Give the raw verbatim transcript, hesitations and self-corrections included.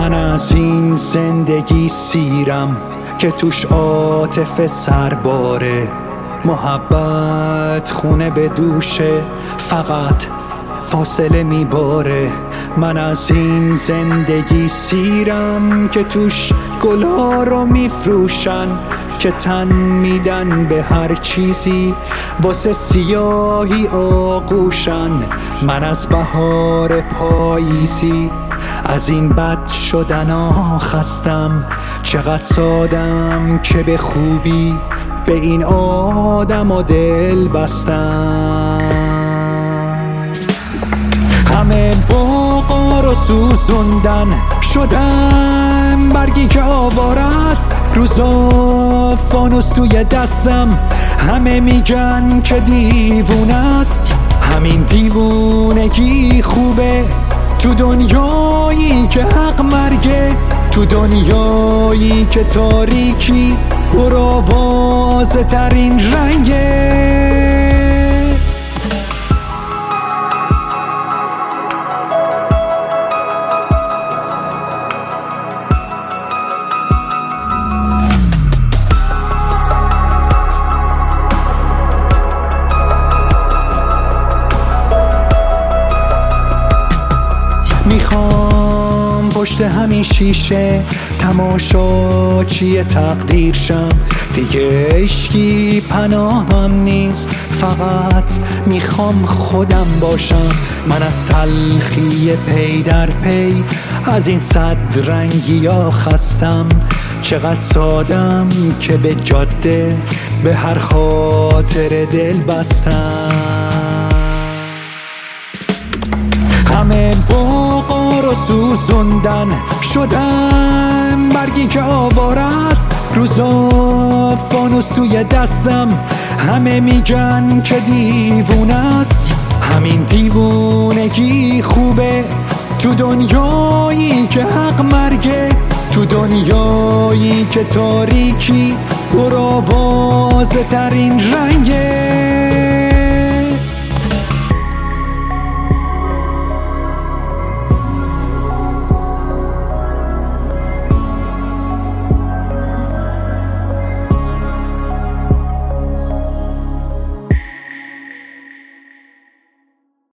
من از این زندگی سیرم که توش عاطفه سرباره، محبت خونه به دوشه، فقط فاصله میباره. من از این زندگی سیرم که توش گلها رو میفروشن، که تن میدن به هر چیزی واسه سیاهی آغوشن. من از بهار پاییزی، از این بد شدن ها خستم. چقدر سادم که به خوبی به این آدم و دل بستم. همه باغا رو سوزوندن، شدم برگی که آواره است. روزا فانوس توی دستم، همه میگن که دیوونه است. همین دیوونگی خوبه تو دنیایی که حق مرگه، تو دنیایی که تاریکی پر آوازه ترین رنگه. میخوام پشت همین شیشه تماشاچی تقدیر شم. دیگه عشقی پناهم نیست، فقط میخوام خودم باشم. من از تلخی پی در پی از این صد رنگی ها خستم. چقدر سادم که به جاده به هر خاطر دل بستم. همه باغا رو سوزوندن، شدم برگی که آواره است. روزا فانوس توی دستم، همه میگن که دیوونه است. همین دیوونگی خوبه تو دنیایی که حق مرگه، تو دنیایی که تاریکی پر آوازه ترین رنگه.